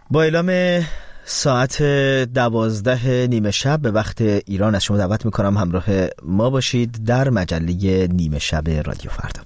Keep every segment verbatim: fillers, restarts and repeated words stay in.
با اعلام ساعت دوازده نیمه شب به وقت ایران از شما دعوت میکنم همراه ما باشید در مجله نیمه شب رادیو فردا.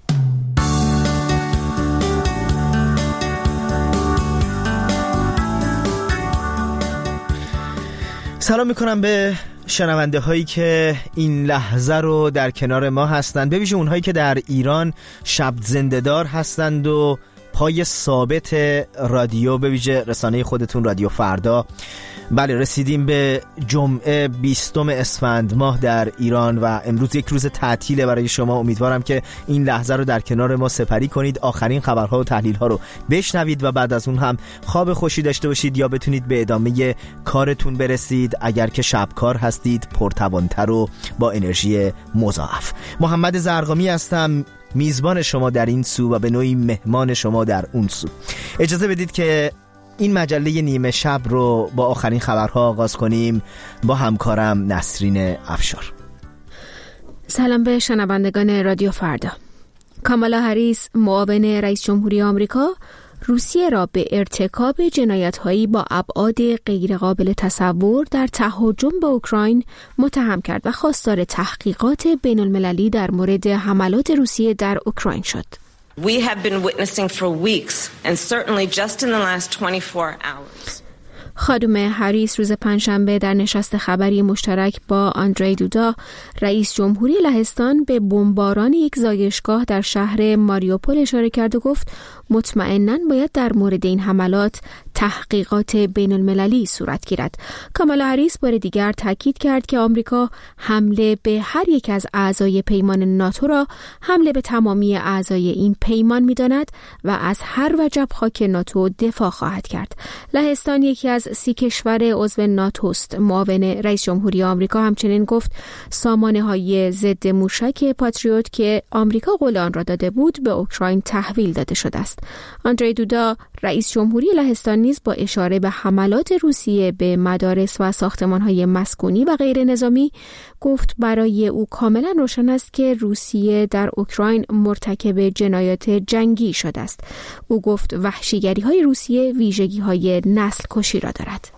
سلام میکنم به شنونده هایی که این لحظه رو در کنار ما هستند، به ویژه اونهایی که در ایران شب زنده‌دار هستند و پای ثابت رادیو، به ویژه رسانه خودتون رادیو فردا. بله، رسیدیم به جمعه بیستم اسفند ماه در ایران و امروز یک روز تعطیله برای شما. امیدوارم که این لحظه رو در کنار ما سپری کنید، آخرین خبرها و تحلیل‌ها رو بشنوید و بعد از اون هم خواب خوشی داشته باشید یا بتونید به ادامه کارتون برسید. اگر که شبکار هستید پرتوان‌تر و با انرژی مضاعف. محمد زرقامی هستم، میزبان شما در این سو و به نوعی مهمان شما در اون سو. اجازه بدید که این مجله نیمه شب رو با آخرین خبرها آغاز کنیم با همکارم نسرین افشار. سلام به شنوندگان رادیو فردا. کامالا هریس، معاون رئیس جمهوری آمریکا، روسیه را به ارتکاب جنایت‌هایی با ابعاد غیرقابل تصور در تهاجم به اوکراین متهم کرد و خواستار تحقیقات بین‌المللی در مورد حملات روسیه در اوکراین شد. We have been witnessing for weeks and certainly just in the last twenty-four hours. خانم هریس روز پنجشنبه در نشست خبری مشترک با آندری دودا، رئیس جمهوری لهستان، به بمباران یک زایشگاه در شهر ماریوپول اشاره کرد و گفت مطمئناً باید در مورد این حملات تحقیقات بین المللی صورت گیرد. کامالا هریس بار دیگر تاکید کرد که آمریکا حمله به هر یک از اعضای پیمان ناتو را حمله به تمامی اعضای این پیمان می‌داند و از هر وجب خاک ناتو دفاع خواهد کرد. لهستان یکی از سی کشور عضو ناتوست. معاون رئیس جمهوری آمریکا همچنین گفت سامانه‌های ضد موشک پاتریوت که آمریکا قول آن را داده بود به اوکراین تحویل داده شده است. آندری دودا، رئیس جمهوری لهستان، نیز با اشاره به حملات روسیه به مدارس و ساختمان‌های مسکونی و غیر نظامی گفت برای او کاملا روشن است که روسیه در اوکراین مرتکب جنایات جنگی شده است. او گفت وحشیگری‌های روسیه ویژگی‌های نسل کشی را دارد.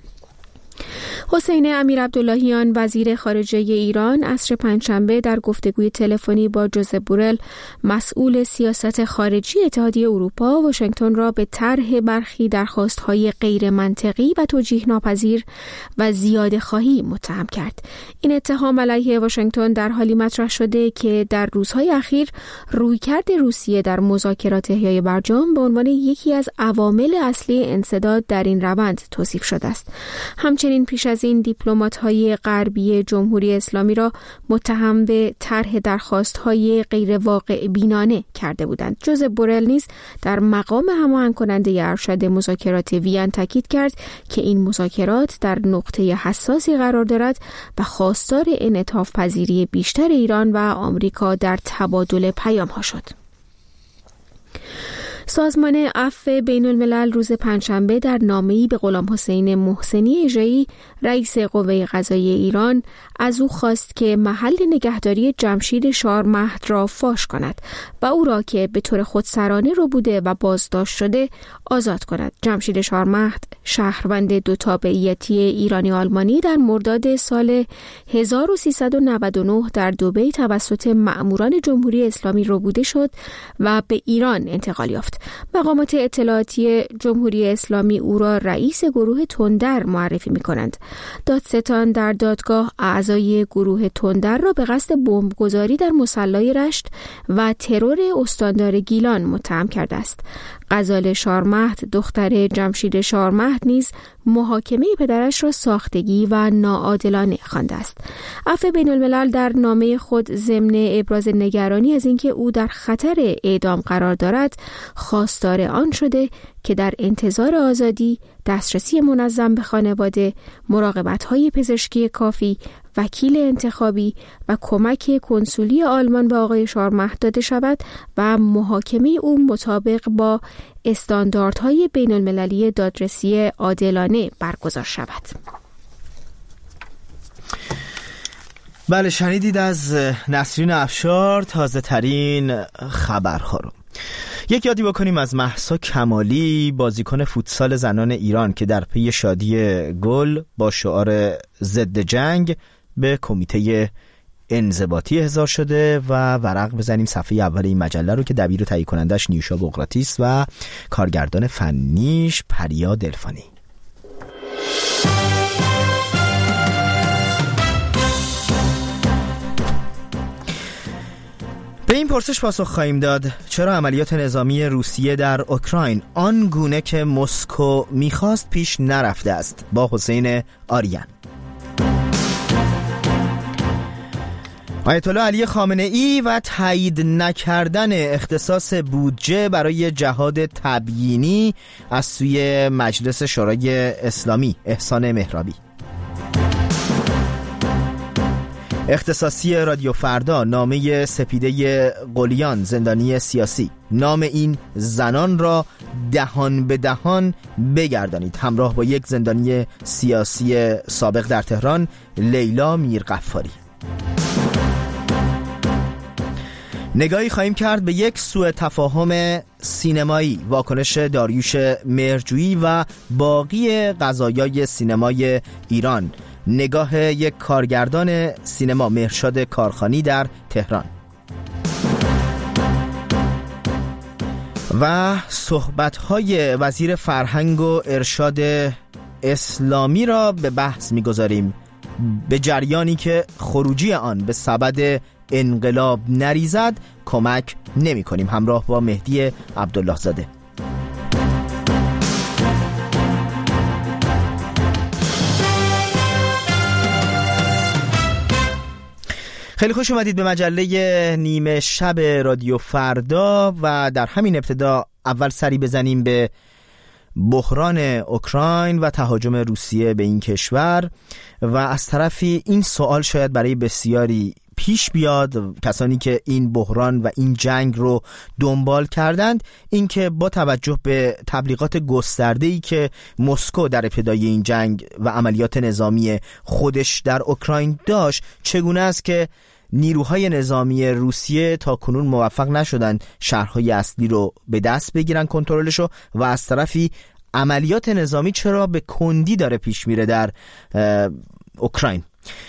حسین امیرعبداللهیان، وزیر خارجه ایران، عصر پنجشنبه در گفتگوی تلفنی با جوزپ بورل، مسئول سیاست خارجی اتحادیه اروپا، واشنگتن را به طرح برخی درخواست‌های غیر منطقی و توجیه ناپذیر و زیاده خواهی متهم کرد. این اتهام علیه واشنگتن در حالی مطرح شده که در روزهای اخیر رویکرد روسیه در مذاکرات احیای برجام به عنوان یکی از عوامل اصلی انسداد در این روند توصیف شده است. همچنین پیش از این دیپلمات‌های غربی جمهوری اسلامی را متهم به طرح درخواست‌های غیر واقع بینانه کرده بودند. جوزپ بورل نیز در مقام هماهنگ کننده ارشد مذاکرات وین تاکید کرد که این مذاکرات در نقطه حساسی قرار دارد و خواستار انعطاف پذیری بیشتر ایران و آمریکا در تبادل پیام‌ها شد. سازمان عفو بین الملل روز پنجشنبه در نامه‌ای به غلام حسین محسنی اژه‌ای، رئیس قوه قضاییه ایران، از او خواست که محل نگهداری جمشید شارمهد را فاش کند و او را که به طور خودسرانه رو بوده و بازداشت شده آزاد کند. جمشید شارمهد، شهروند دو تابعیتی ایرانی آلمانی، در مرداد سال هزار و سیصد و نود و نه در دبی توسط مأموران جمهوری اسلامی رو بوده شد و به ایران انتقال یافت. مقامات اطلاعاتی جمهوری اسلامی او را رئیس گروه تندر معرفی می‌کنند. دادستان در دادگاه اعضای گروه تندر را به قصد بمبگذاری در مصلی رشت و ترور استاندار گیلان متهم کرده است. غزال شارمهد، دختر جمشید شارمهد، نیز محاکمه پدرش را ساختگی و ناعادلانه خوانده است. عفو بین الملل در نامه خود ضمن ابراز نگرانی از اینکه او در خطر اعدام قرار دارد، خواستار آن شده که در انتظار آزادی، دسترسی منظم به خانواده، مراقبت‌های پزشکی کافی، وکیل انتخابی و کمک کنسولی آلمان به آقای شارمهد داده شود و محاکمه او مطابق با استانداردهای بین المللی دادرسی عادلانه برگزار شود. بله، شنیدید از نسرین افشار تازه ترین خبرها رو. یک یادی بکنیم از مهسا کمالی، بازیکن فوتسال زنان ایران که در پی شادی گل با شعار ضد جنگ به کمیته انضباطی احضار شده و ورق بزنیم صفحه اول این مجله رو که دبیر و تهیه کنندش نیوشا بقراطیس و کارگردان فنیش پریا دلفانی. به این پرسش پاسخ خواهیم داد: چرا عملیات نظامی روسیه در اوکراین آن گونه که مسکو میخواست پیش نرفته است؟ با حسین آریان. آیت الله علی خامنه ای و تایید نکردن اختصاص بودجه برای جهاد تبیینی از سوی مجلس شورای اسلامی احسان مهرابی. اختصاصی رادیو فردا، نامه سپیده قلیان زندانی سیاسی، نام این زنان را دهان به دهان بگردانید، همراه با یک زندانی سیاسی سابق در تهران، لیلا میرغفاری. نگاهی خواهیم کرد به یک سوء تفاهم سینمایی، واکنش داریوش مهرجویی و باقی قضایای سینمای ایران، نگاه یک کارگردان سینما مهرشاد کارخانی در تهران و صحبت‌های وزیر فرهنگ و ارشاد اسلامی را به بحث می‌گذاریم، به جریانی که خروجی آن به سبد انقلاب نریزد کمک نمی کنیم، همراه با مهدی عبدالله زاده. خیلی خوش اومدید به مجله نیمه شب رادیو فردا و در همین ابتدا اول سری بزنیم به بحران اوکراین و تهاجم روسیه به این کشور و از طرفی این سوال شاید برای بسیاری پیش بیاد، کسانی که این بحران و این جنگ رو دنبال کردند، اینکه با توجه به تبلیغات گسترده‌ای که مسکو در ابتدای این جنگ و عملیات نظامی خودش در اوکراین داشت، چگونه است که نیروهای نظامی روسیه تا کنون موفق نشدند شهرهای اصلی رو به دست بگیرن، کنترلشو، و از طرفی عملیات نظامی چرا به کندی داره پیش میره در اوکراین.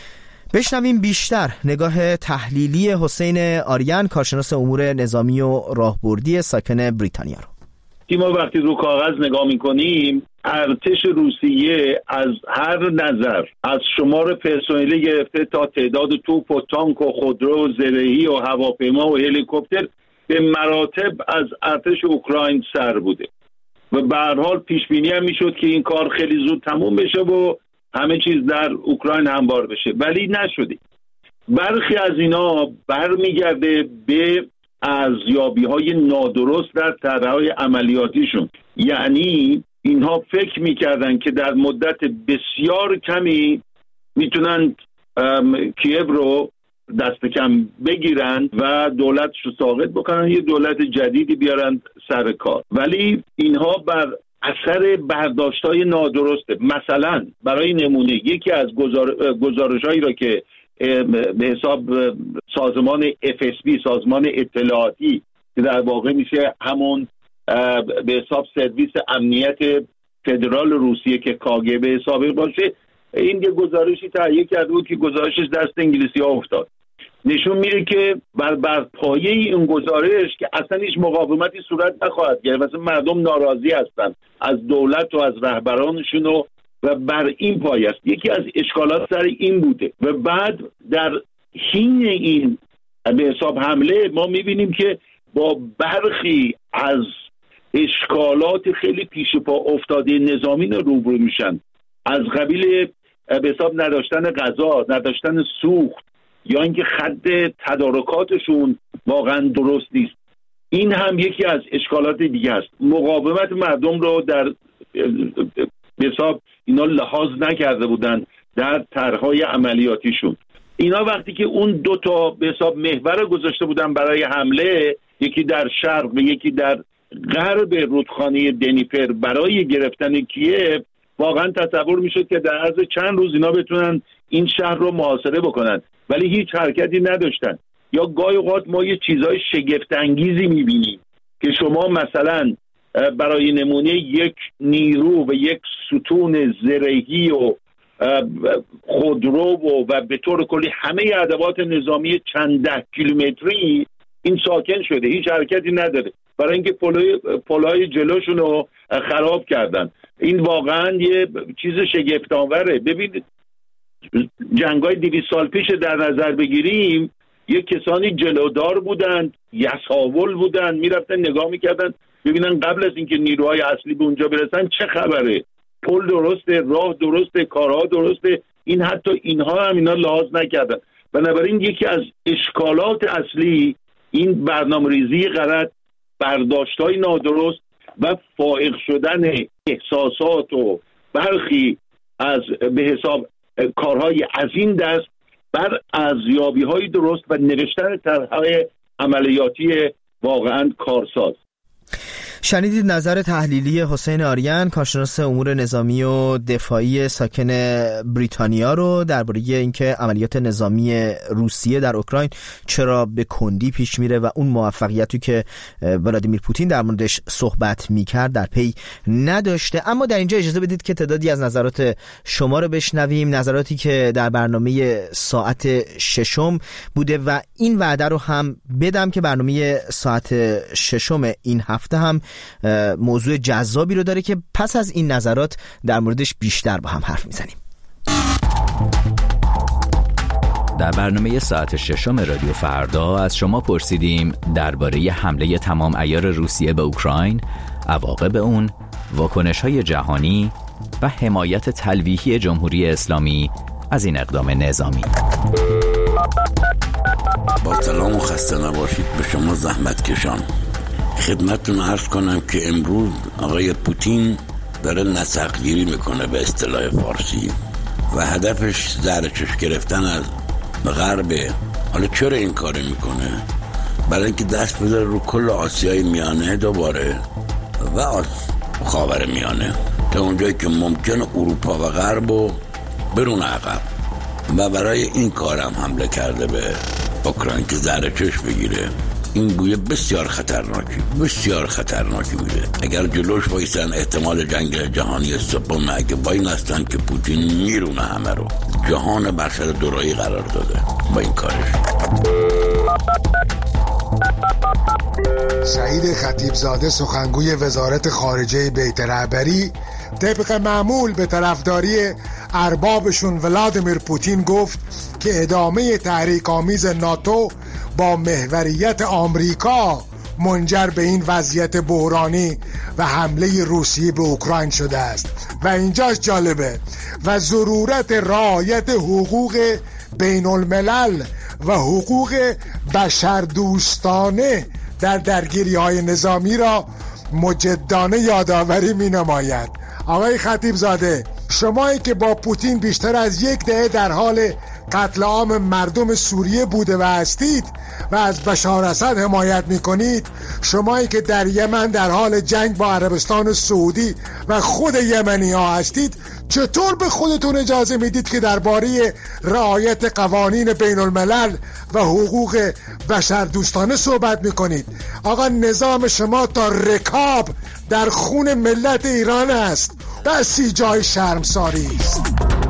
بشنویم بیشتر نگاه تحلیلی حسین آریان، کارشناس امور نظامی و راهبردی ساکن بریتانیا رو. ما وقتی رو کاغذ نگاه میکنیم، ارتش روسیه از هر نظر، از شمار پرسنلی گرفته تا تعداد توپ و تانک و خودرو و زرهی و هواپیما و هلیکوپتر، به مراتب از ارتش اوکراین سر بوده و به هر حال پیش بینی هم میشد که این کار خیلی زود تموم بشه و همه چیز در اوکراین هموار بشه، ولی نشده. برخی از اینا برمیگرده به ارزیابی‌های نادرست در طرح‌های عملیاتیشون. یعنی اینها فکر می‌کردن که در مدت بسیار کمی میتونن کیف رو دست کم بگیرن و دولتش رو ساقط بکنن، یه دولت جدیدی بیارن سر کار، ولی اینها بر اثر برداشت‌های نادرسته. مثلا برای نمونه یکی از گزار... گزارش‌هایی را که به حساب سازمان اف اس بی، سازمان اطلاعاتی که در واقع میشه همون به حساب سرویس امنیت فدرال روسیه که کاگب سابق باشه، این یه گزارشی تهیه کرده بود که گزارشش دست انگلیسی‌ها افتاد. نشون میده که بر بر پایه این گزارش که اصلا هیچ مقاومتی صورت نخواهد گرفت، مثلا مردم ناراضی هستن از دولت و از رهبرانشون و و بر این پایه است. یکی از اشکالات سر این بوده و بعد در حین این به حساب حمله ما میبینیم که با برخی از اشکالات خیلی پیش پا افتاده نظامی روبرو میشن، از قبیل به حساب نداشتن غذا، نداشتن سوخت، یا اینکه خط تدارکاتشون واقعا درست نیست. این هم یکی از اشکالات دیگه است. مقاومت مردم رو در به حساب اینا لحاظ نکرده بودن در طرح‌های عملیاتیشون. اینا وقتی که اون دو تا به حساب محور گذاشته بودن برای حمله، یکی در شرق و یکی در غرب رودخانه دنیپر برای گرفتن کیف، واقعا تصور میشد که در عرض چند روز اینا بتونن این شهر رو محاصره بکنن، ولی هیچ حرکتی نداشتن. یا گاهی اوقات ما یه چیزای شگفت انگیزی میبینیم که شما مثلا برای نمونه یک نیرو و یک ستون زرهی و خودرو و, و به طور کلی همه ادوات نظامی چند ده کیلومتری این ساکن شده، هیچ حرکتی نداره برای اینکه پلای پلای جلوشون رو خراب کردن. این واقعا یه چیز شگفت‌آوره. ببینید جنگ‌های دویست سال پیش در نظر بگیریم، یک کسانی جلودار بودند، یساول بودند، میرفتن نگاه میکردن ببینن قبل از اینکه نیروهای اصلی به اونجا برسن چه خبره، پل درسته، راه درسته، کارها درسته. این حتی اینها هم اینا لحاظ نکردن. بنابراین یکی از اشکالات اصلی این برنامه‌ریزی غلط، برداشت‌های نادرست و فائق شدن احساسات و برخی از به حساب کارهای از این دست بر ارزیابی‌های درست و نوشتن طرح‌های عملیاتی واقعاً کارساز. شنیدید نظر تحلیلی حسین آریان، کارشناس امور نظامی و دفاعی ساکن بریتانیا رو درباره اینکه عملیات نظامی روسیه در اوکراین چرا به کندی پیش میره و اون موفقیتی که ولادیمیر پوتین در موردش صحبت میکرد در پی نداشته. اما در اینجا اجازه بدید که تعدادی از نظرات شما رو بشنویم، نظراتی که در برنامه ساعت ششم بوده و این وعده رو هم بدم که برنامه ساعت ششم این هفته هم موضوع جذابی رو داره که پس از این نظرات در موردش بیشتر با هم حرف میزنیم. در برنامه ساعت ششم رادیو فردا از شما پرسیدیم درباره حمله تمام عیار روسیه به اوکراین، عواقب اون، واکنش‌های جهانی و حمایت تلویحی جمهوری اسلامی از این اقدام نظامی. با سلام و خسته نباشید به شما زحمت کشان. خدمتتون عرض کنم که امروز آقای پوتین داره نسق‌گیری میکنه به اصطلاح فارسی و هدفش زرچش گرفتن از غربه. حالا چرا این کار میکنه؟ برای اینکه دست بذاره رو کل آسیای میانه دوباره و خاور میانه تا اونجایی که ممکنه اروپا و غربو برون عقب، و برای این کار هم حمله کرده به اوکراین که زرچش بگیره. این بویه بسیار خطرناکی بسیار خطرناکی بوده. اگر جلوش وایسن احتمال جنگ جهانی سوم اگه وای نستن که پوتین میرونه همه رو، جهان بر سر دورایی قرار داده با این کارش. سعید خطیبزاده سخنگوی وزارت خارجه بیت رهبری طبق معمول به طرفداری اربابشون ولادیمیر پوتین گفت که ادامه تحریک آمیز ناتو با محوریت آمریکا منجر به این وضعیت بحرانی و حمله روسیه به اوکراین شده است و اینجاش جالبه و ضرورت رعایت حقوق بین الملل و حقوق بشردوستانه در درگیری های نظامی را مجدانه یادآوری می نماید. آقای خطیبزاده، شمایی که با پوتین بیشتر از یک دهه در حال قتل عام مردم سوریه بوده و هستید و از بشار اسد حمایت میکنید، شمایی که در یمن در حال جنگ با عربستان سعودی و خود یمنی ها هستید، چطور به خودتون اجازه میدید که درباره رعایت قوانین بین الملل و حقوق بشردوستانه صحبت میکنید؟ آقا نظام شما تا رکاب در خون ملت ایران است، بسی جای شرمساری است.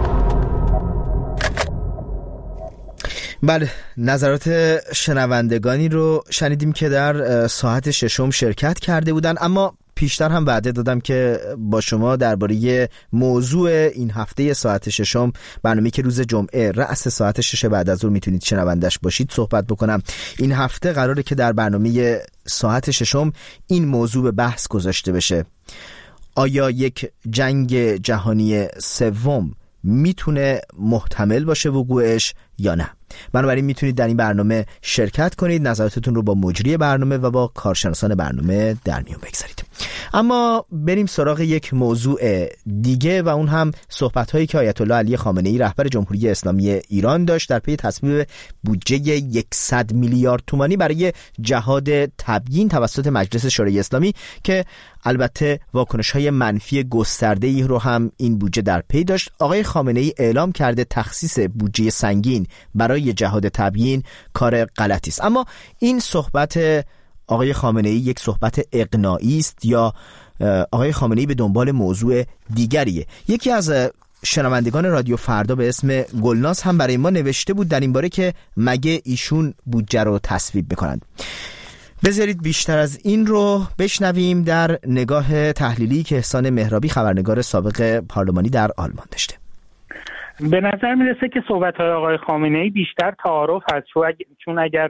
بله، نظرات شنوندگانی رو شنیدیم که در ساعت ششم شرکت کرده بودن، اما پیشتر هم وعده دادم که با شما درباره موضوع این هفته ساعت ششم، برنامه‌ای که روز جمعه رأس ساعت شش بعد از ظهر میتونید شنوندش باشید، صحبت بکنم. این هفته قراره که در برنامه ساعت ششم این موضوع به بحث گذاشته بشه: آیا یک جنگ جهانی سوم میتونه محتمل باشه وقوعش یا نه؟ بنابراین میتونید در این برنامه شرکت کنید، نظراتتون رو با مجری برنامه و با کارشناسان برنامه در میون بگذارید. اما بریم سراغ یک موضوع دیگه و اون هم صحبت‌هایی که آیت الله علی خامنه‌ای رهبر جمهوری اسلامی ایران داشت در پی تصویب بودجه صد میلیارد تومانی برای جهاد تبیین توسط مجلس شورای اسلامی که البته واکنش‌های منفی گسترده‌ای رو هم این بودجه در پی داشت. آقای خامنه‌ای اعلام کرده تخصیص بودجه سنگین برای جهاد تبیین کار غلطی است. اما این صحبت آقای خامنه‌ای یک صحبت اقناعی است یا آقای خامنه‌ای به دنبال موضوع دیگریه؟ یکی از شنوندگان رادیو فردا به اسم گلناز هم برای ما نوشته بود در این باره که مگه ایشون بودجه رو تصویب میکنند. بذارید بیشتر از این رو بشنویم در نگاه تحلیلی که احسان مهرابی خبرنگار سابق پارلمانی در آلمان داشته. به نظر میرسه که صحبت‌های آقای خامنه‌ای بیشتر تعارف هست، چون اگر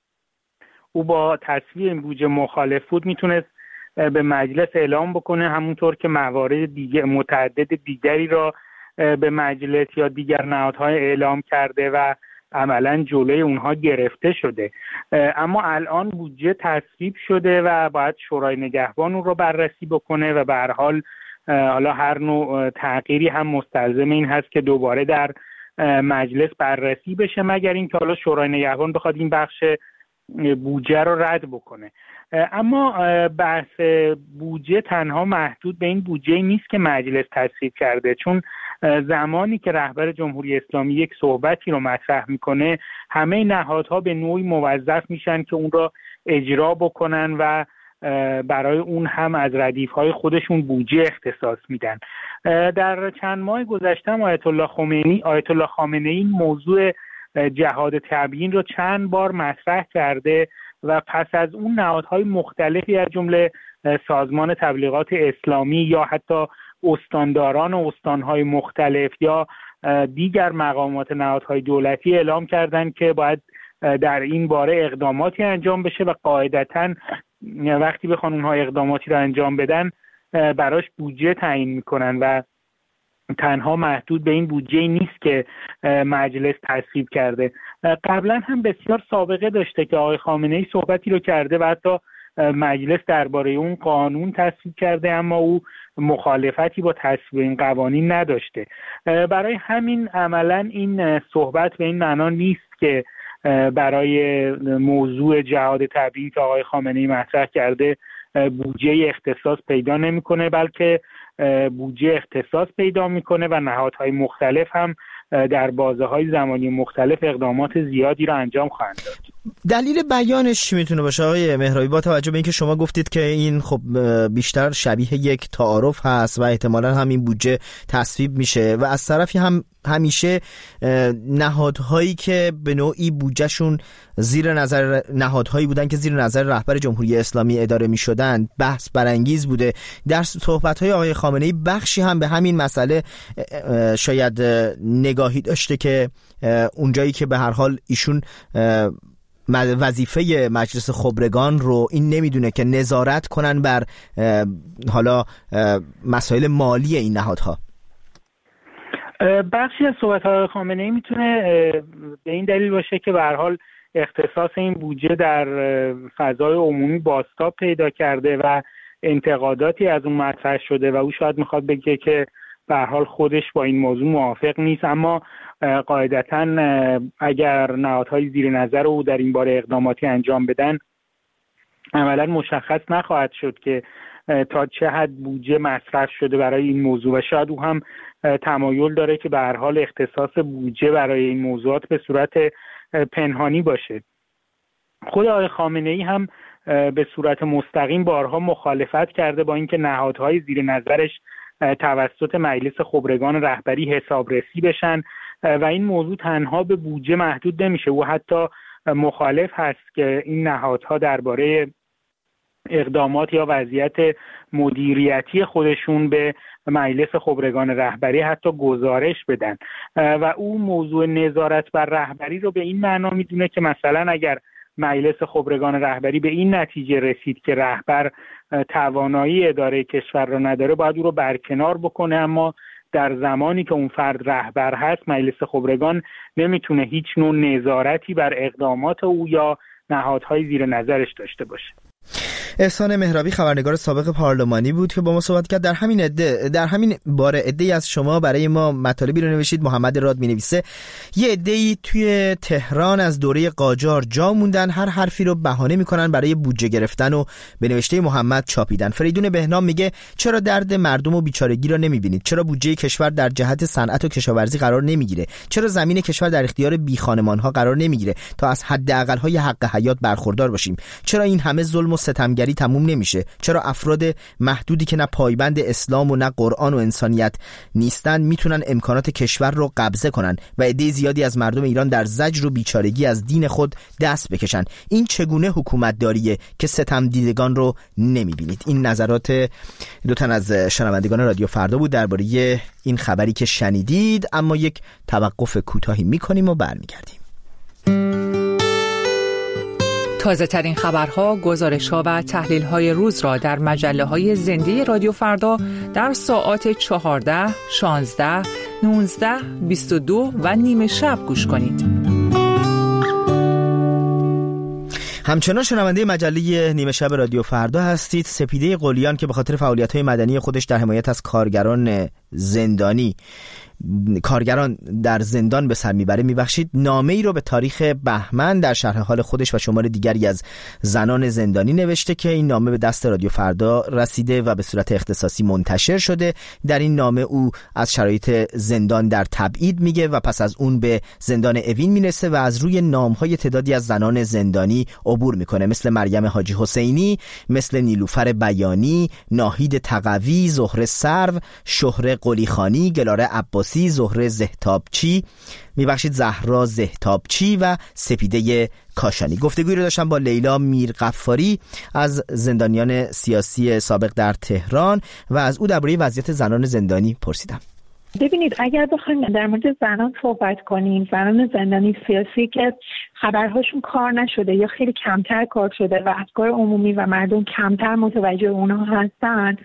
او با تصویب این بودجه مخالف بود میتونست به مجلس اعلام بکنه، همونطور که موارد دیگه متعدد دیگری را به مجلس یا دیگر نهادهای اعلام کرده و عملاً جلوی اونها گرفته شده. اما الان بودجه تصویب شده و باید شورای نگهبان اون رو بررسی بکنه و به هر حال حالا هر نوع تغییری هم مستلزم این هست که دوباره در مجلس بررسی بشه، مگر اینکه حالا شورای نگهبان بخواد این بخش بودجه رو رد بکنه. اما بحث بودجه تنها محدود به این بودجه نیست که مجلس تصویب کرده، چون زمانی که رهبر جمهوری اسلامی یک صحبتی رو مطرح میکنه همه نهادها به نوعی موظف میشن که اون رو اجرا بکنن و برای اون هم از ردیف‌های خودشون بودجه اختصاص میدن. در چند ماه گذشته آیت الله خمینی آیت الله خامنه‌ای این موضوع جهاد تبیین رو چند بار مطرح کرده و پس از اون نهادهای مختلفی از جمله سازمان تبلیغات اسلامی یا حتی استانداران و استانهای مختلف یا دیگر مقامات نهادهای دولتی اعلام کردند که باید در این باره اقداماتی انجام بشه و قاعدتاً وقتی بخوان اونها اقداماتی رو انجام بدن براش بودجه تعیین میکنن و تنها محدود به این بودجه نیست که مجلس تصویب کرده. قبلا هم بسیار سابقه داشته که آقای خامنه‌ای صحبتی رو کرده و حتی مجلس درباره اون قانون تصویب کرده، اما او مخالفتی با تصویب این قوانین نداشته. برای همین عملا این صحبت به این معنا نیست که برای موضوع جهاد تبیین که آقای خامنه‌ای مطرح کرده بودجه اختصاص پیدا نمی‌کنه، بلکه بودجه اختصاص پیدا میکنه و نهادهای مختلف هم در بازه‌های زمانی مختلف اقدامات زیادی را انجام خواهند داد. دلیل بیانش چی میتونه باشه آقای مهرابی، با توجه به اینکه شما گفتید که این خب بیشتر شبیه یک تعارف هست و احتمالاً هم این بودجه تصویب میشه و از طرفی هم همیشه نهادهایی که به نوعی بودجهشون زیر نظر نهادهایی بودن که زیر نظر رهبر جمهوری اسلامی اداره میشدن بحث برانگیز بوده. در صحبت‌های آقای خامنه‌ای بخشی هم به همین مسئله شاید نگاهی داشته که اونجایی که به هر حال ایشون وظیفه مجلس خبرگان رو این نمیدونه که نظارت کنن بر حالا مسائل مالی این نهادها. بخشی از صحبت‌های خامنه‌ای میتونه به این دلیل باشه که به هر حال اختصاص این بودجه در فضای عمومی بازتاب پیدا کرده و انتقاداتی از اون مطرح شده و او شاید میخواد بگه که به هر حال خودش با این موضوع موافق نیست، اما قاعدتاً اگر نهادهای زیر نظر او در این باره اقداماتی انجام بدن عملاً مشخص نخواهد شد که تا چه حد بودجه مصرف شده برای این موضوع و شاید او هم تمایل داره که به هر حال اختصاص بودجه برای این موضوعات به صورت پنهانی باشه. خود آقای خامنه‌ای هم به صورت مستقیم بارها مخالفت کرده با اینکه نهادهای زیر نظرش توسط مجلس خبرگان رهبری حسابرسی بشن و این موضوع تنها به بودجه محدود نمیشه. او حتی مخالف هست که این نهادها درباره اقدامات یا وضعیت مدیریتی خودشون به مجلس خبرگان رهبری حتی گزارش بدن و او موضوع نظارت بر رهبری رو به این معنا میدونه که مثلا اگر مجلس خبرگان رهبری به این نتیجه رسید که رهبر توانایی اداره کشور را نداره باید او رو برکنار بکنه، اما در زمانی که اون فرد رهبر هست مجلس خبرگان نمیتونه هیچ نوع نظارتی بر اقدامات او یا نهادهای زیر نظرش داشته باشه. احسان مهرابی خبرنگار سابق پارلمانی بود که با ما صحبت کرد. در همین عده در همین باره عده‌ای از شما برای ما مطالبی رو نوشید. محمد راد می‌نویسه یه عده‌ای توی تهران از دوره قاجار جا موندن، هر حرفی رو بهانه میکنن برای بودجه گرفتن و به نوشته محمد چاپیدن. فریدون بهنام میگه چرا درد مردم و بیچارگی رو نمیبینید؟ چرا بودجه کشور در جهت صنعت و کشاورزی قرار نمیگیره؟ چرا زمین کشور در اختیار بیخانمان‌ها قرار نمیگیره تا از حداقل‌های حق حیات برخوردار باشیم؟ چرا این همه ظلم و ستمگری تموم نمیشه؟ چرا افراد محدودی که نه پایبند اسلام و نه قرآن و انسانیت نیستن میتونن امکانات کشور رو قبضه کنن و عده زیادی از مردم ایران در زجر و بیچارگی از دین خود دست بکشن؟ این چگونه حکومت داریه که ستم دیدگان رو نمیبینید؟ این نظرات دو تن از شنوندگان رادیو فردا بود درباره این خبری که شنیدید. اما یک توقف کوتاهی میکنیم و برمیگردیم. تازه ترین خبرها، گزارش‌ها و تحلیل‌های روز را در مجله‌های زنده رادیو فردا در ساعات چهارده، شانزده، نوزده، بیست و دو و نیمه شب گوش کنید. همچنان شنونده مجله نیمه شب رادیو فردا هستید. سپیده قلیان که به خاطر فعالیت‌های مدنی خودش در حمایت از کارگران زندانی کارگران در زندان به سر میبره، میبخشید نامه ای رو به تاریخ بهمن در شرح حال خودش و شمار دیگری از زنان زندانی نوشته که این نامه به دست رادیو فردا رسیده و به صورت اختصاصی منتشر شده. در این نامه او از شرایط زندان در تبعید میگه و پس از اون به زندان اوین میرسه و از روی نامهای تعدادی از زنان زندانی عبور میکنه، مثل مریم حاجی حسینی، مثل نیلوفر بیانی، ناهید تقوی، زهره سرو، شهره قلیخانی، گلاره عباسی، زهره زهتابچی، میبخشید زهرا زهتابچی و سپیده کاشانی. گفتگویی رو داشتم با لیلا میرغفاری از زندانیان سیاسی سابق در تهران و از او درباره وضعیت زنان زندانی پرسیدم. ببینید، اگر بخوایم در مورد زنان صحبت کنیم، زنان زندانی سیاسی که خبرهاشون کار نشده یا خیلی کمتر کار شده و افکار عمومی و مردم کمتر متوجه اونها هستن،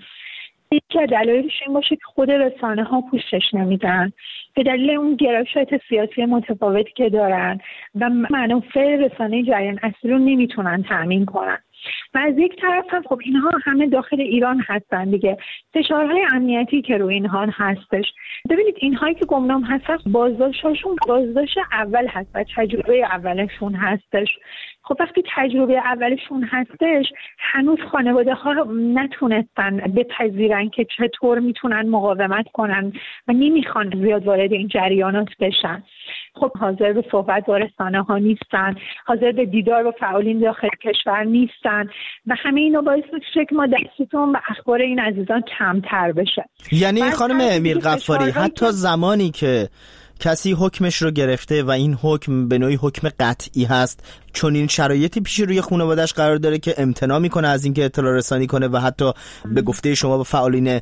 یکی از دلایلش این باشه که خود رسانه ها پوشش نمیدن به دلیل اون گرایشات سیاسی متفاوتی که دارن و منافع رسانه جریان اصلی رو نمیتونن تامین کنن. و از یک طرف هم خب اینها همه داخل ایران هستن دیگه، فشارهای امنیتی که روی اینها هستش. ببینید، اینهایی که گمنام هستن بازداشتشون بازداشت اول هست و تجربه اولشون هستش. خب وقتی تجربه اولشون هستش، هنوز خانواده ها نتونستن بپذیرن که چطور میتونن مقاومت کنن و نمیخوان زیاد وارد این جریانات بشن. خب حاضر به صحبت با رسانه ها نیستن، حاضر به دیدار با فعالین داخل کشور نیستن و همه اینا باعث میشه که ما دستتون به اخبار این عزیزان کمتر بشه. یعنی خانم میرغفاری، حتی زمانی که کسی حکمش رو گرفته و این حکم به نوعی حکم قطعی هست، چون این شرایطی پیش روی خانواده‌اش قرار داره که امتناع میکنه از اینکه اطلاع رسانی کنه و حتی به گفته شما با فعالین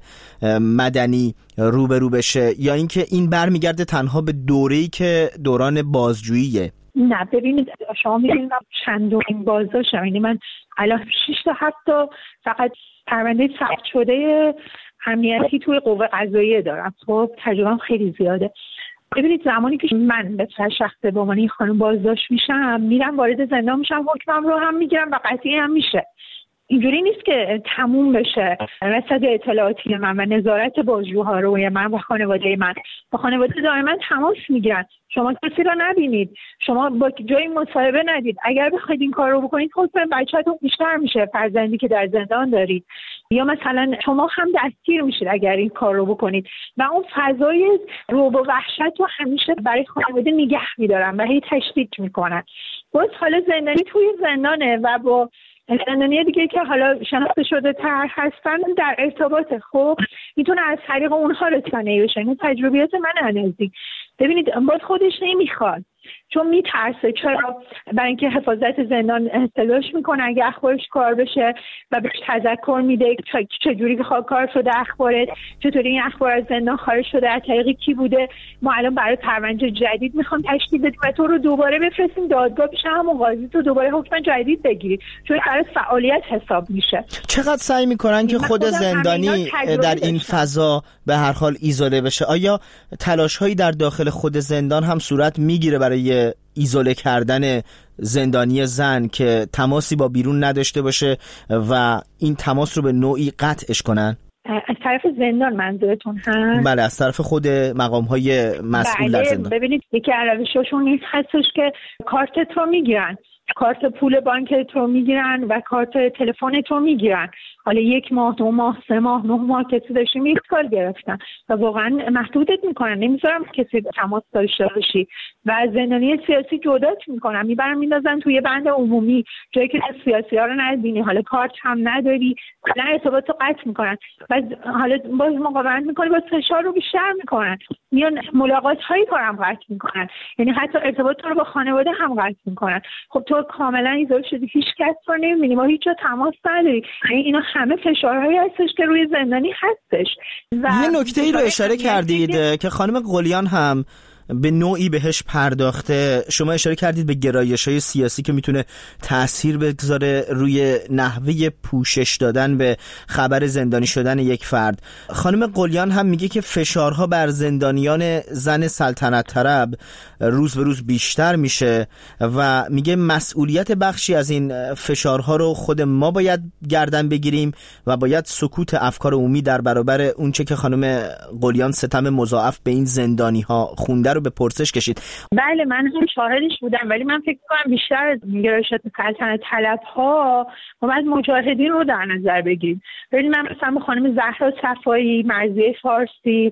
مدنی روبرو بشه، یا اینکه این برمیگرده تنها به دوره‌ای که دوران بازجوییه؟ نه ببینید، شما می‌بینید چندمین بازداشتم، یعنی من الان شش تا هفت تا فقط پرونده ثبت شده امنیتی توی قوه قضاییه دارم. خب تجربه‌ام خیلی زیاده. ببینید، زمانی که من به شخص به عنوان خانم بازداشت میشم، میرم وارد زندان میشم، حکمم رو هم میگیرم و قطعی هم میشه. اینجوری نیست که تموم بشه رصد اطلاعاتی من و نظارت بازجوها روی من و خانواده من. با خانواده دائما تماس میگیرن. شما کسی رو نبینید، شما با جای مصاحبه ندید. اگر بخواید این کار رو بکنید، حکم بچه‌تون بیشتر میشه، فرزندی که در زندان دارید، یا مثلا شما هم دستگیر میشید اگر این کار رو بکنید. و اون فضای رعب و وحشت رو همیشه برای خانواده نگه میدارن و هی تشدید میکنن. باز حالا زندانی توی زندانه و با زندانی دیگه که حالا شناخته شده تر هستن در ارتباط، خب میتونه از طریق اونها رسانه‌ای بشه. این تجربیات من نزدیک. ببینید، باز خودش نمیخواد، چون میترسه. چرا؟ برای اینکه حفاظت زندان صداش میکنه اگه اخبارش کار بشه و بهش تذکر میده چجوری کار شده اخبارت، چطوری این اخبار از زندان خارج شده، از طریق کی بوده. ما الان برای پرونده جدید میخوام تشکیل بدیم و تو رو دوباره بفرستیم دادگاه پیش همون قاضی، تو دوباره حکم جدید بگیری، چون برای فعالیت حساب میشه. چقدر سعی میکنن که خود زندانی در این فضا به هر حال ایزوله بشه؟ آیا تلاش هایی در داخل خود زندان هم صورت میگیره برای ایزوله کردن زندانی زن که تماسی با بیرون نداشته باشه و این تماس رو به نوعی قطعش کنن؟ از طرف زندان منظورتون هست؟ بله، از طرف خود مقام‌های مسئول بله، در زندان. ببینید یکی از روششون این هستش که کارتت رو میگیرن، کارت پول بانکت رو میگیرن و کارت تلفنت رو میگیرن. حالا یک ماه، دو ماه، سه ماه، نه ماه کسی داشتیم یک سال گرفتن و واقعا محدودت میکنن، نمیذارم کسی تماس داشته باشی و از زندانی سیاسی جدات میکنن، میبرن میندازن توی بند عمومی جایی که سیاسی ها رو نبینی، حالا کارت هم نداری، کلا ارتباط رو قطع میکنن و حالا باز مقاومت میکنی، باز فشار رو بیشتر میکنن، میان ملاقات هایی رو هم قطع میکنن، یعنی حتی ارتباط رو با خانواده هم قطع میکنن. خب تو کاملا ایزوله شدی، هیچ کس رو نمیبینی، با هیچ جا تماس نداری. یعنی اینا همه فشارهایی هستش که روی زندانی هستش. و یه نکته ای رو اشاره کردید که خانم قلیان هم به نوعی بهش پرداخته. شما اشاره کردید به گرایش‌های سیاسی که میتونه تأثیر بگذاره روی نحوه پوشش دادن به خبر زندانی شدن یک فرد. خانم قلیان هم میگه که فشارها بر زندانیان زن سلطنت طلب روز به روز بیشتر میشه و میگه مسئولیت بخشی از این فشارها رو خود ما باید گردن بگیریم و باید سکوت افکار عمومی در برابر اونچه که خانم قلیان ستم مضاعف به این زندانی‌ها خونده رو به پرسش کشید. بله، من هم شاهدش بودم، ولی من فکر کنم بیشتر از گرایشات سلطنت طلب ها ما باید مجاهدین رو در نظر بگیریم. ببینید من مثلا با خانم زهرا صفایی، مرضیه فارسی،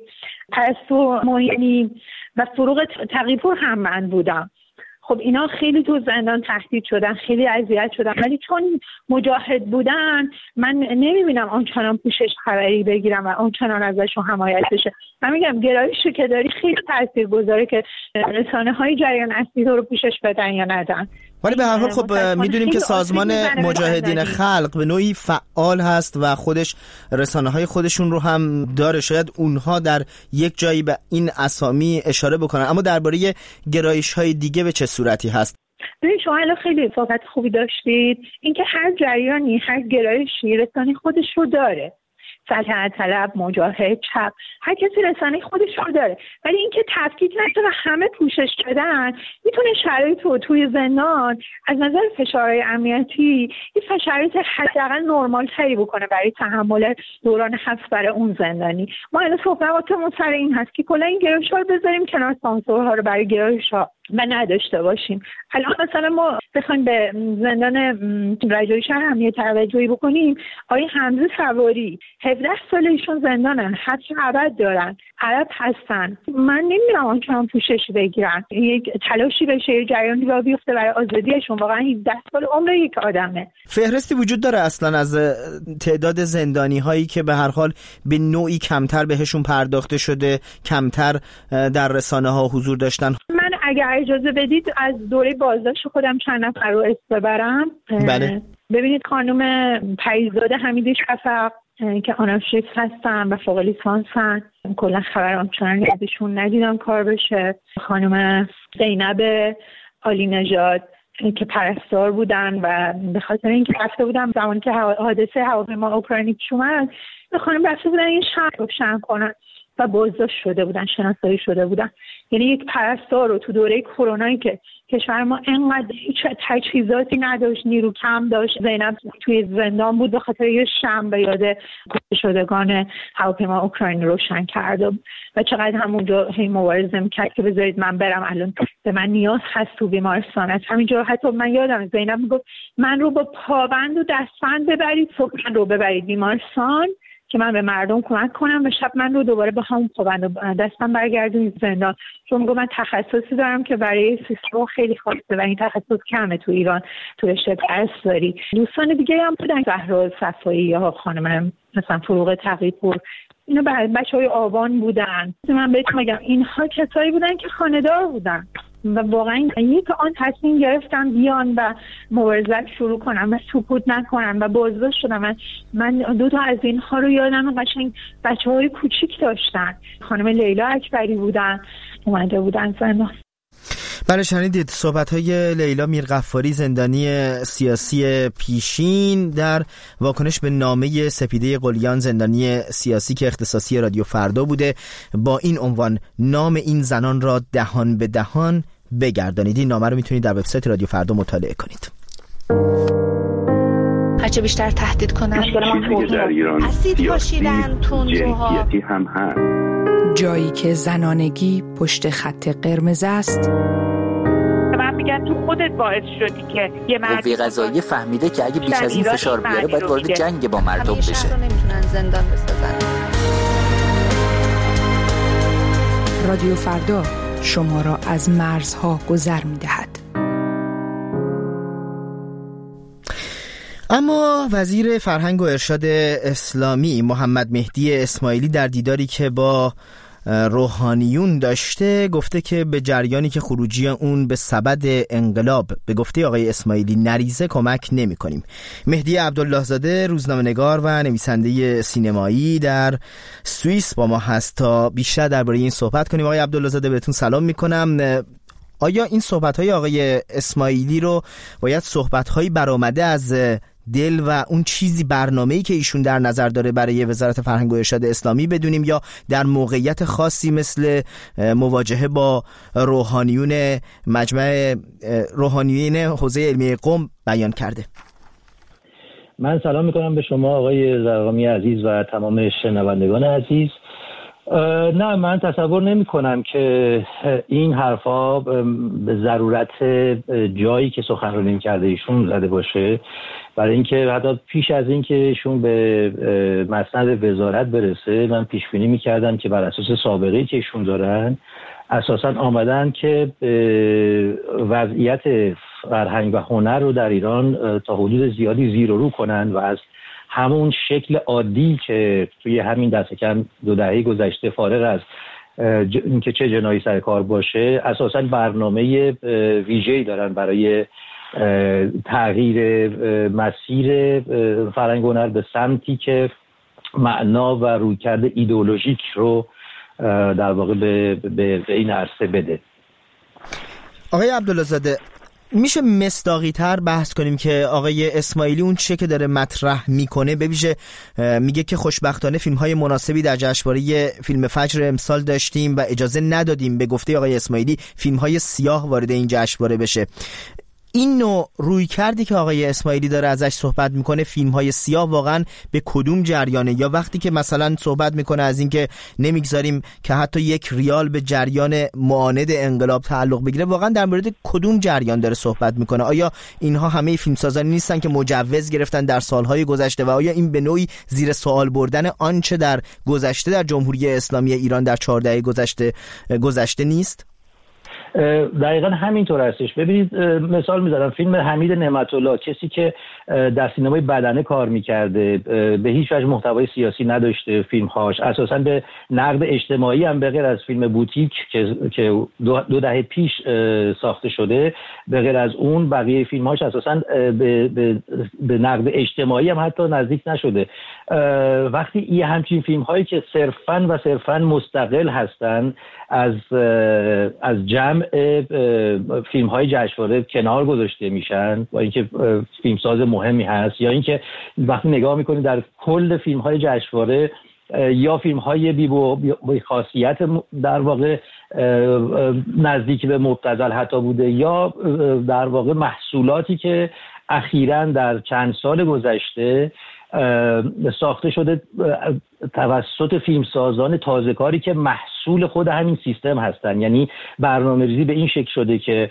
پرستو معینی و فروغ تقی‌پور هم من بودم. خب اینا خیلی تو زندان تهدید شدن، خیلی اذیت شدن، ولی چون مجاهد بودن من نمیبینم آنچنان پوشش خبری بگیرم و آنچنان ازشون حمایت بشه. من میگم گرایشی که داری خیلی تاثیرگذاره که رسانه‌های جریان اصلی رو پوشش بدن یا ندن. ولی به هر حال خب میدونیم که سازمان مجاهدین خلق به نوعی فعال هست و خودش رسانه‌های خودشون رو هم داره، شاید اونها در یک جایی به این اسامی اشاره بکنن. اما درباره گرایش‌های دیگه به چه صورتی هست؟ ببین شما الان خیلی صحبت خوبی داشتید، اینکه هر جریانی، هر گرایشی رسانه خودش رو داره. سلطنت طلب، مجاهد، چپ، هر کسی رسانه خودش رو داره، ولی اینکه تفکیک نشه و همه پوشش بدن میتونه شرایط رو توی زندان از نظر فشارهای امنیتی یه شرایط حداقل نرمال تری بکنه برای تحمل دوران حبس برای اون زندانی. ما الان صحبتمون سر این هست که کلا این گرایش‌ها رو بذاریم کنار، سانسورها رو برای گرایش‌ها و نداشته باشیم. الان مثلا ما بخوایم به زندان رجایی شهر هم یه توجهی بکنیم، آقای حمزه سواری هفده سال ایشون زندانن، حبس ابد دارن، عرب هستن. من نمیدونم آنچنان پوشش بگیرن، یک تلاشی بشه، یه جریانی راه بیفته برای آزادیشون. واقعا هفده سال عمر یک آدمه. فهرستی وجود داره اصلا از تعداد زندانی هایی که به هر حال به نوعی کمتر بهشون پرداخته شده، کمتر در رسانه ها حضور داشتن؟ من اگر اجازه بدید از دوره بازداشت خودم چند نفر رو اسم ببرم. بله. ببینید خانم پریزاده حمیدی شفق که آنارشیست هستن و فوق لیسانسن، کلا خبرام چنان ازشون ندیدم کار بشه. خانم زینب عالی نژاد که پرستار بودن و به خاطر اینکه رفته بودم زمانی که حادثه هواپیما اوکراینی پیش اومد، به خانم رفته بودن این شهر رو شهر کنن و بازداشت شده بودن، شناسایی شده بودن. یعنی یک پرستار رو تو دوره کرونایی که کشور ما انقدر هیچ تجهیزاتی نداشت، نیرو کم داشت، زینب توی زندان بود به خاطر یه شمع به یاد کشته شدگان هواپیما اوکراینی روشن کرد و چقدر همونجا هی مبارزه میکرد که بذارید من برم، الان به من نیاز هست تو بیمارستان. از همینجا حتی من یادم زینب میگفت من رو با پابند و دستبند ببرید، صبح من رو ببرید بیمارستان که من به مردم کمک کنم و شب من رو دوباره با همون پابند و دستم برگردونید زندان. چون میگم من تخصصی دارم که برای سیستم خیلی خاصه و این تخصص کمه تو ایران، تو رشته پرستاری. دوستان دیگه هم بودن، زهرا صفایی یا خانم مثلا فروغ تقی‌پور، اینا بچهای آبان بودن. من بهتون میگم اینها کسایی بودن که خانه‌دار بودن و واقعا یک آن تصمیم گرفتن بیان و مبارزه شروع کنن و سکوت نکنن و بازداشت شدن. من, من دو تا از اینها رو یادم، قشنگ بچه‌های کوچیک داشتن. خانم لیلا اکبری بودن، اومده بودن زندان. بله شنیدید صحبت‌های لیلا میرغفاری، زندانی سیاسی پیشین، در واکنش به نامه سپیده قلیان، زندانی سیاسی که اختصاصی رادیو فردا بوده، با این عنوان: نام این زنان را دهان به دهان بگردانید. این نامه رو میتونید در وبسایت رادیو فردا مطالعه کنید. هرچه بیشتر تهدید کنن چیزی که در ایران اسید پاشیدن تندروها هم هست. جایی که زنانگی پشت خط قرمز است. من میگم تو خودت باعث شدی که یه مرد قوه قضاییه فهمیده که اگه بیش از این فشار بیاره باید وارد جنگ با مردم بشه. همیشه رو نمیتونن زندان بسازن. رادیو فردا شما را از مرزها گذر می‌دهد. اما وزیر فرهنگ و ارشاد اسلامی محمد مهدی اسماعیلی در دیداری که با روحانیون داشته گفته که به جریانی که خروجی اون به سبد انقلاب به گفته آقای اسماعیلی نریزه کمک نمی کنیم. مهدی عبدالله زاده روزنامه‌نگار و نویسنده سینمایی در سوئیس با ما هست تا بیشتر درباره این صحبت کنیم. آقای عبدالله زاده بهتون سلام میکنم. آیا این صحبت‌های آقای اسماعیلی رو باید صحبت‌هایی برآمده از دل و اون چیزی برنامه‌ای که ایشون در نظر داره برای وزارت فرهنگ و ارشاد اسلامی بدونیم، یا در موقعیت خاصی مثل مواجهه با روحانیون مجمع روحانیون حوزه علمی قم بیان کرده؟ من سلام میکنم به شما آقای زرقامی عزیز و تمام شنوندگان عزیز. نه، من تصور نمی کنم که این حرفا به ضرورت جایی که سخنرانی کرده ایشون زده باشه، برای اینکه حتی پیش از اینکه ایشون به مسند وزارت برسه من پیش بینی می‌کردم که بر اساس سابقه‌ای که ایشون دارن اساساً آمدن که وضعیت فرهنگ و هنر رو در ایران تا حدود زیادی زیر و رو کنن و از همون شکل عادی که توی همین دست کم دو دهه گذشته فارغ از اینکه چه جنایی سر کار باشه اساساً برنامه ویژه‌ای دارن برای تغییر مسیر فرهنگ و هنر به سمتی که معنا و رویکرد ایدئولوژیک رو در واقع به, به, به این عرصه بده. آقای عبدالله زاده، میشه مصداقی تر بحث کنیم که آقای اسماعیلی اون چه که داره مطرح میکنه؟ به ویژه میگه که خوشبختانه فیلم های مناسبی در جشنواره فیلم فجر امسال داشتیم و اجازه ندادیم به گفته آقای اسماعیلی فیلم های سیاه وارد این جشنواره بشه. این نوع روی کردی که آقای اسماعیلی داره ازش صحبت میکنه، فیلم های سیاه، واقعا به کدوم جریانه؟ یا وقتی که مثلا صحبت میکنه از این که نمیگذاریم که حتی یک ریال به جریان معاند انقلاب تعلق بگیره، واقعا در مورد کدوم جریان داره صحبت میکنه؟ آیا اینها همه فیلمسازانی نیستن که مجوز گرفتن در سالهای گذشته و آیا این به نوعی زیر سوال بردن آنچه در گذشته در جمهوری اسلامی ایران در چهارده دهه گذشته گذشته نیست؟ دقیقا همینطور هستش. ببینید مثال میذارم، فیلم حمید نعمت‌الله، کسی که در سینمای بدنه کار میکرده، به هیچ وجه محتوای سیاسی نداشته، فیلمهاش اساسا به نقد اجتماعی هم به غیر از فیلم بوتیک که که دو دهه پیش ساخته شده، به غیر از اون بقیه فیلمهاش اساسا به, به, به نقد اجتماعی هم حتی نزدیک نشده. وقتی یه همچین فیلمهایی که صرفاً و صرفاً مستقل هستن از از جمع فیلم های جشنواره کنار گذاشته میشن، با اینکه فیلمساز مهمی هست، یا اینکه وقتی نگاه میکنید در کل فیلم های جشنواره یا فیلم های بی خاصیت در واقع نزدیک به مبتذل حتی بوده، یا در واقع محصولاتی که اخیراً در چند سال گذشته ساخته شده توسط فیلمسازان تازه‌کاری که محصول خود همین سیستم هستن. یعنی برنامه‌ریزی به این شکل شده که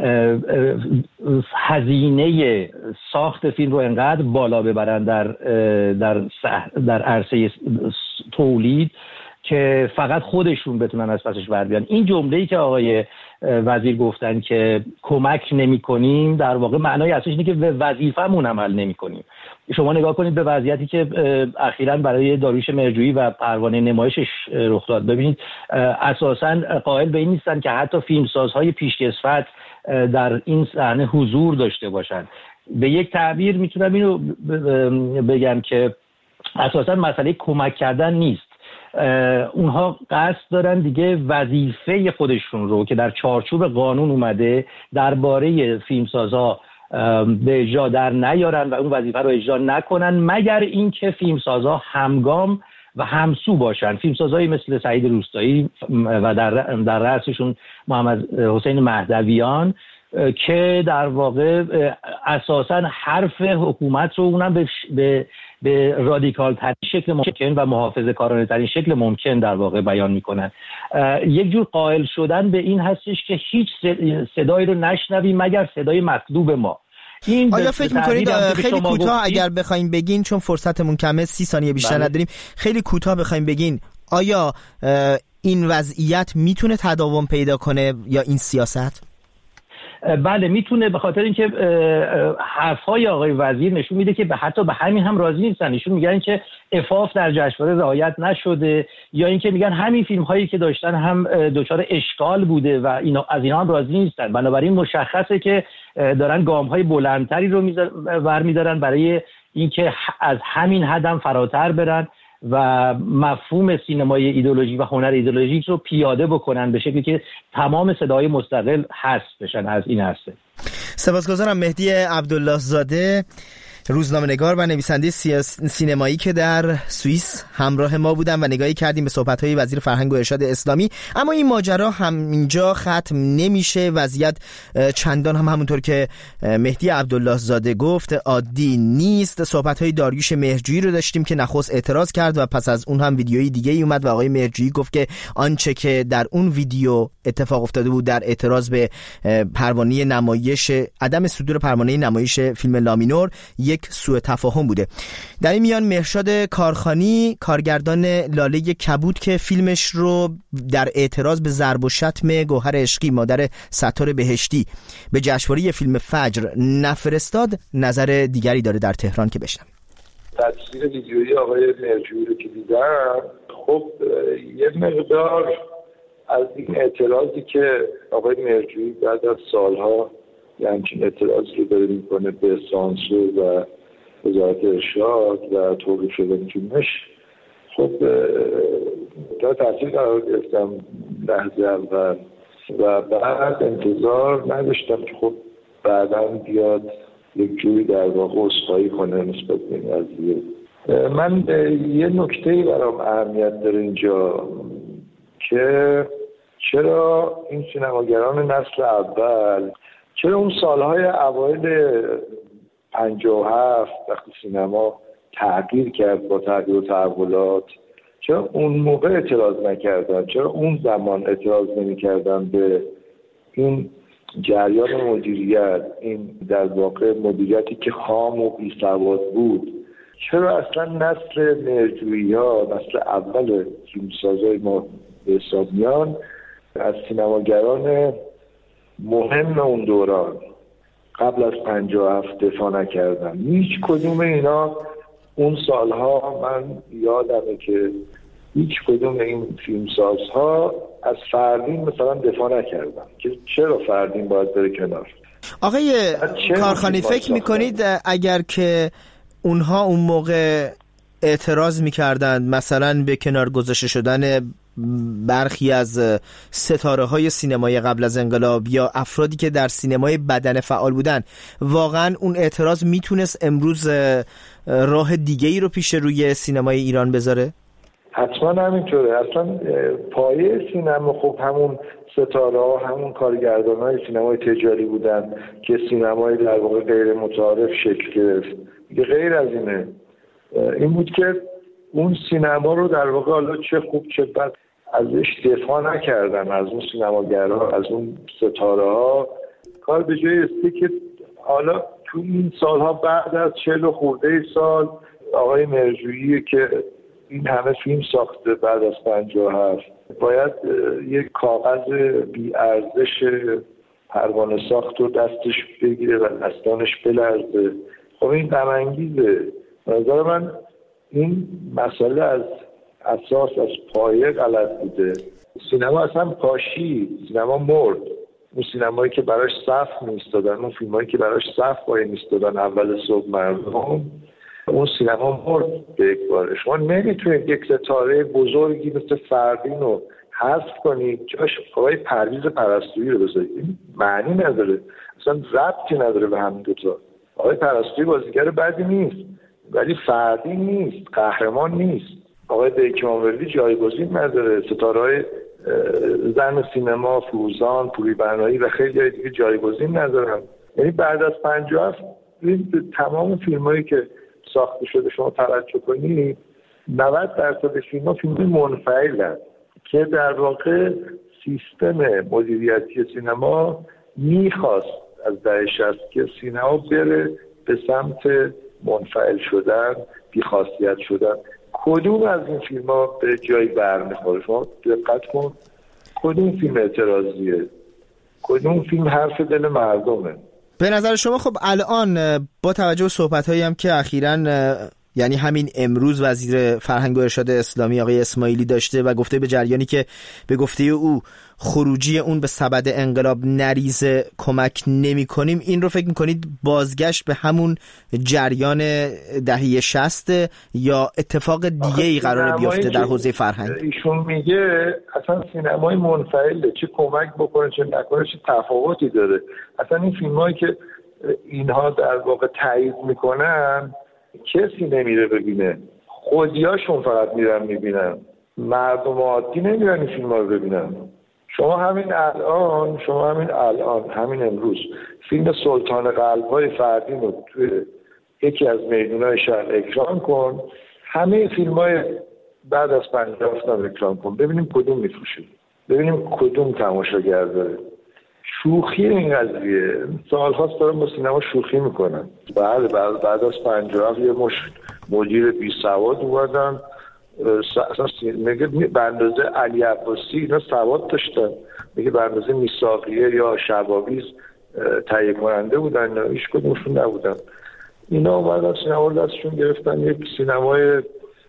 هزینه ساخت فیلم رو انقدر بالا ببرن در در در عرصه تولید که فقط خودشون بتونن از پسش بر بیان. این جمله‌ای که آقای وزیر گفتن که کمک نمی‌کنیم، در واقع معنای اصلیش اینه که به وظیفه‌مون عمل نمی‌کنیم. شما نگاه کنید به وضعیتی که اخیراً برای داریوش مهرجویی و پروانه نمایشش رخ داد. ببینید اساساً قائل به این نیستن که حتی فیلمسازهای پیشکسوت در این صحنه حضور داشته باشن. به یک تعبیر میتونم اینو بگم که اساساً مسئله کمک کردن نیست. اونها قصد دارن دیگه وظیفه خودشون رو که در چارچوب قانون اومده درباره فیلمسازها به اجرا در نیارن و اون وظیفه رو اجرا نکنن، مگر اینکه فیلمسازها همگام و همسو باشن. فیلمسازایی مثل سعید روستایی و در در رأسشون محمد حسین مهدویان که در واقع اساساً حرف حکومت رو اونم به, به, به رادیکال ترین شکل ممکن و محافظه کارانه ترین شکل ممکن در واقع بیان میکنن. یک جور قائل شدن به این هستش که هیچ صدایی رو نشنویم مگر صدای مطلوب ما. آیا فکر میکنید خیلی کوتاه اگر بخوایم بگین، چون فرصتمون کمه، سی ثانیه بیشتر بله. نداریم، خیلی کوتاه بخوایم بگین آیا این وضعیت میتونه تداوم پیدا کنه یا این سیاست؟ بله میتونه، به خاطر اینکه حرفهای آقای وزیر نشون میده که به حتی به همین هم راضی نیستن. ایشون میگن که عفاف در جشنواره رعایت نشده، یا اینکه میگن همین فیلم هایی که داشتن هم دچار اشکال بوده و اینا از اینا هم راضی نیستن. بنابراین مشخصه که دارن گام های بلندتری رو برمی‌دارن برای اینکه از همین حدم فراتر برن و مفهوم سینمای ایدئولوژی و هنر ایدئولوژیک رو پیاده بکنن به شکلی که تمام صداهای مستقل حذف بشن از این هسته. سپاسگزارم. مهدی عبدالله زاده، روزنامه‌نگار و نویسنده سینمایی که در سوئیس همراه ما بودن و نگاهی کردیم به صحبت‌های وزیر فرهنگ و ارشاد اسلامی. اما این ماجرا همینجا ختم نمیشه. وضعیت چندان هم همونطور که مهدی عبدالله زاده گفت عادی نیست. صحبت‌های داریوش مهرجویی رو داشتیم که نخست اعتراض کرد و پس از اون هم ویدیوی دیگه ای اومد و آقای مهرجویی گفت که آنچه که در اون ویدیو اتفاق افتاده بود در اعتراض به پروانه نمایش عدم صدور پروانه نمایش فیلم لامینور یک سوء تفاهم بوده. در این میان مهرشاد کارخانی، کارگردان لاله کبود که فیلمش رو در اعتراض به ضرب و شتم گوهر عشقی مادر ستار بهشتی به جشنواره فیلم فجر نفرستاد، نظر دیگری داره در تهران که بشنم. تصویر ویدیویی آقای مهرجویی رو که دیدم، خب یه مقدار از این اعتراضی که آقای مهرجویی بعد از سالها یه همچین اعتراض رو داره میکنه به سانسور و وزارت ارشاد و توقیف شدن فیلمش، خب تا تاثیر قرار گرفتم لحظه اول و بعد انتظار نداشتم که خب بعدا بیاد یک جوری در واقع عذرخواهی کنه نسبت به این قضیه. من یه نکته‌ای برام اهمیت داره اینجا که چرا این سینماگران نسل اول، چرا اون سالهای اوایل پنجاه و هفت وقتی سینما تغییر کرد با تغییر و تحولات، چرا اون موقع اعتراض نکردن؟ چرا اون زمان اعتراض نمی‌کردن به این جریان مدیریت، این در واقع مدیریتی که خام و بی‌سواد بود؟ چرا اصلا نسل مهرجویی‌ها، نسل اول فیلمسازای ما به حساب میان، از سینماگران مهم اون دوران قبل از پنجاه و هفت دفاع نکردن؟ هیچ کدوم اینا اون سالها من یادمه که هیچ کدوم این فیلمسازها از فردین مثلا دفاع نکردن که چرا فردین باید بره کنار. آقای کارخانی فکر میکنید اگر که اونها اون موقع اعتراض میکردند مثلا به کنار گذاشته شدن برخی از ستاره های سینمای قبل از انقلاب یا افرادی که در سینمای بدنه فعال بودن، واقعا اون اعتراض میتونست امروز راه دیگه ای رو پیش روی سینمای ایران بذاره؟ حتما همینطوره. اصلا پایه سینما خب همون ستاره ها، همون کارگردان های سینمای تجاری بودن که سینمای در واقع غیر متعارف شکل گرفت. دیگه غیر از اینه. این بود که اون سینما رو در واقع حالا چه خوب چه بد ازش دفاع نکردن، از اون سینماگرها، از اون ستاره ها. کار به جای استی که حالا تو این سالها بعد از چهل خورده سال آقای مهرجویی که این همه فیلم ساخته بعد از پنجاه و هفت باید یک کاغذ بی ارزش پروانه ساخت رو دستش بگیره و دستانش بلرزه. خب این غم انگیزه. به نظر من این مسئله از اساس، از پایه غلط بوده. سینما اصلا پاشی، سینما مرد. اون سینمایی که براش صف می‌ایستادن، اون فیلمایی که براش صف وای می‌ایستادن اول صبح مردم، اون سینما مرد به یک باره. شما نمیتونید یک ستاره بزرگی مثل فردین رو حذف کنید، جاش آقای پرویز پرستویی رو بذارید. این معنی نداره، اصلا ربطی نداره به همین دوتا. آقای پرستویی بازیگر بدی نیست، ولی فردین نیست، قهرمان نیست. آقای بیکمانوردی جایگزین نداره، ستاره‌های زن سینما فروزان، پوری بنایی و خیلی دیگه جایگزین ندارن. یعنی بعد از پنجاه و هفت تمام فیلمایی که ساخته شده شما توجه کنید نود درصد فیلم‌ها فیلم منفعلن که در واقع سیستم مدیریتی سینما میخواست از دهه شصت که سینما بره به سمت منفعل شدن، بی‌خاصیت شدن. کدوم از این فیلم‌ها به جایی برمیخوره؟ شما دقت کن، کدوم فیلم اعتراضیه؟ کدوم فیلم حرف دل مردمه؟ به نظر شما خب الان با توجه به صحبت‌هایی هم که اخیراً یعنی همین امروز وزیر فرهنگ و ارشاد اسلامی آقای اسماعیلی داشته و گفته به جریانی که به گفته او خروجی اون به سبد انقلاب نریزه کمک نمی کنیم، این رو فکر میکنید بازگشت به همون جریان دهه شصت یا اتفاق دیگه ای قراره بیفته در حوزه فرهنگ؟ ایشون میگه اصلا سینمای منفعله، چه کمک بکنه چه نکنه چه تفاوتی داره. اصلا این فیلمایی که اینها در واقع تایید میکنن کسی نمیره ببینه، خودیاشون فقط میرن میبینن، مردم عادی نمیرن این فیلم ها رو ببینن. شما همین الان شما همین الان همین امروز فیلم سلطان قلب‌های فردین رو توی یکی از میدونای شهر اکران کن، همه فیلم های بعد از پنجاه هفتم اکران کن، ببینیم کدوم میفروشه، ببینیم کدوم تماشاگر داره. شوخی این قضیه سال هاست دارن با سینما شوخی میکنن. بعد بعد, بعد از پنجاه یه مش مدیر بی سواد اومدن اصلا میگه به اندازه علی عباسی اینا سواد داشتن، میگه به اندازه میثاقیه یا شبابیز تهیه کننده بودن، هیچ کدومشون نبودن. اینا اومدن سینما رو دستشون گرفتن، یک سینمای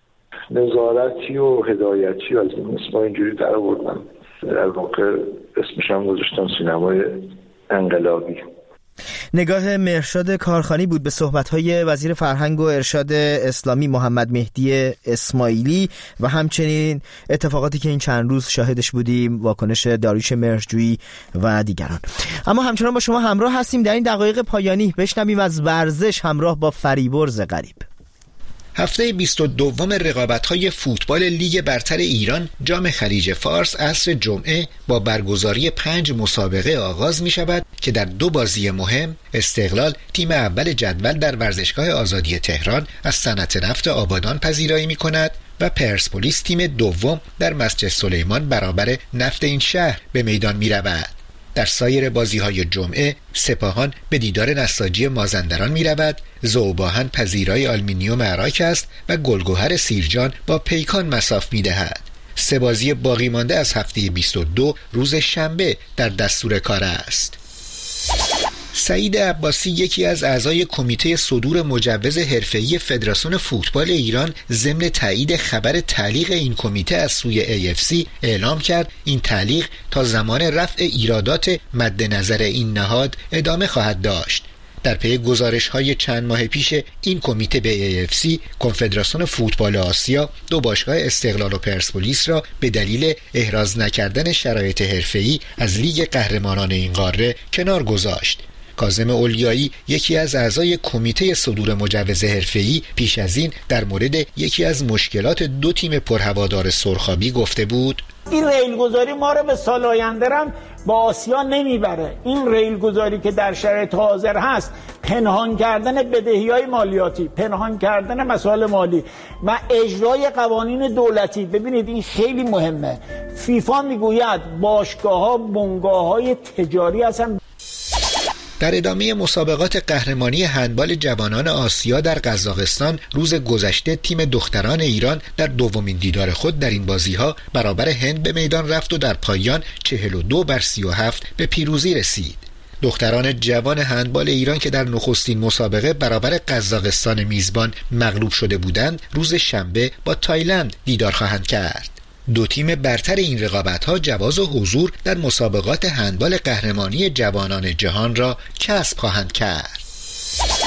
نظارتی و هدایتی از این اسما اینجوری در آوردن، در واقع اسمش هم گذاشتن سینمای انقلابی. نگاه مهرشاد کارخانی بود به صحبت‌های وزیر فرهنگ و ارشاد اسلامی محمد مهدی اسماعیلی و همچنین اتفاقاتی که این چند روز شاهدش بودیم، واکنش داریوش مهرجویی و دیگران. اما همچنان با شما همراه هستیم در این دقایق پایانی. بشنویم از ورزش همراه با فریبرز غریب. هفته بیست و دوم رقابت‌های فوتبال لیگ برتر ایران جام خلیج فارس عصر جمعه با برگزاری پنج مسابقه آغاز می شود که در دو بازی مهم استقلال تیم اول جدول در ورزشگاه آزادی تهران از صنعت نفت آبادان پذیرایی می کند و پرسپولیس تیم دوم در مسجد سلیمان برابر نفت این شهر به میدان می رود. در سایر بازی‌های جمعه سپاهان به دیدار نساجی مازندران می‌رود، ذوباهن پذیرای آلومینیوم عراق است و گلگهر سیرجان با پیکان مصاف می‌دهد. سه بازی باقی مانده از هفته بیست و دو روز شنبه در دستور کار است. سعید عباسی یکی از اعضای کمیته صدور مجوز حرفه‌ای فدراسیون فوتبال ایران ضمن تایید خبر تعلیق این کمیته از سوی ای اف سی اعلام کرد این تعلیق تا زمان رفع ایرادات مد نظر این نهاد ادامه خواهد داشت. در پی گزارش‌های چند ماه پیش این کمیته به ای اف سی کنفدراسیون فوتبال آسیا دو باشگاه استقلال و پرسپولیس را به دلیل احراز نکردن شرایط حرفه‌ای از لیگ قهرمانان این قاره کنار گذاشت. کاظم اولیایی یکی از اعضای کمیته صدور مجوز حرفه‌ای پیش از این در مورد یکی از مشکلات دو تیم پرهوادار سرخابی گفته بود: این ریل گذاری ما رو به سال آینده هم با آسیا نمیبره. این ریل گذاری که در شرایط حاضر هست پنهان کردن بدهی‌های مالیاتی، پنهان کردن مسائل مالی و اجرای قوانین دولتی. ببینید این خیلی مهمه. فیفا میگوید باشگاه‌ها بنگاه‌های تجاری هستن. در ادامه مسابقات قهرمانی هندبال جوانان آسیا در قزاقستان روز گذشته تیم دختران ایران در دومین دیدار خود در این بازی‌ها برابر هند به میدان رفت و در پایان چهل و دو بر سی و هفت به پیروزی رسید. دختران جوان هندبال ایران که در نخستین مسابقه برابر قزاقستان میزبان مغلوب شده بودند، روز شنبه با تایلند دیدار خواهند کرد. دو تیم برتر این رقابت‌ها جواز حضور در مسابقات هندبال قهرمانی جوانان جهان را کسب خواهند کرد.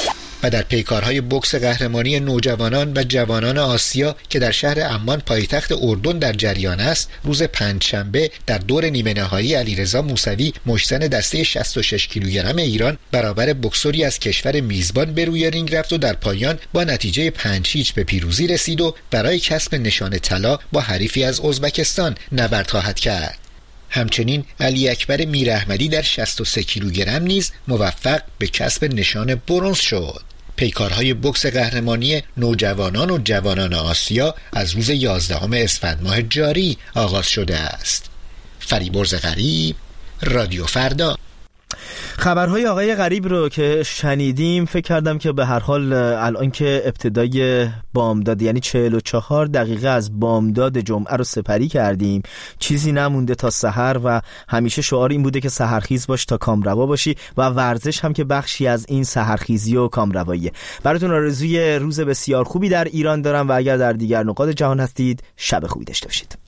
و در پیکارهای بوکس قهرمانی نوجوانان و جوانان آسیا که در شهر عمان پایتخت اردن در جریان است، روز پنجشنبه در دور نیمه نهایی علیرضا موسوی مشتن دسته شصت و شش کیلوگرم ایران برابر بوکسوری از کشور میزبان به روی رینگ رفت و در پایان با نتیجه پنج هیچ به پیروزی رسید و برای کسب نشان طلا با حریفی از ازبکستان نبرد خواهد کرد. همچنین علی اکبر میراحمدی در شصت و سه کیلوگرم نیز موفق به کسب نشان برنز شد. پیکارهای بوکس قهرمانی نوجوانان و جوانان آسیا از روز یازدهم اسفند ماه جاری آغاز شده است. فریبرز غریب، رادیو فردا. خبرهای آقای غریب رو که شنیدیم فکر کردم که به هر حال الان که ابتدای بامداد یعنی چهل و چهار دقیقه از بامداد جمعه رو سپری کردیم، چیزی نمونده تا سحر و همیشه شعار این بوده که سحرخیز باش تا کامروا باشی و ورزش هم که بخشی از این سحرخیزی و کامرواییه. براتون آرزوی روز بسیار خوبی در ایران دارم و اگر در دیگر نقاط جهان هستید شب خوبی داشته باشید.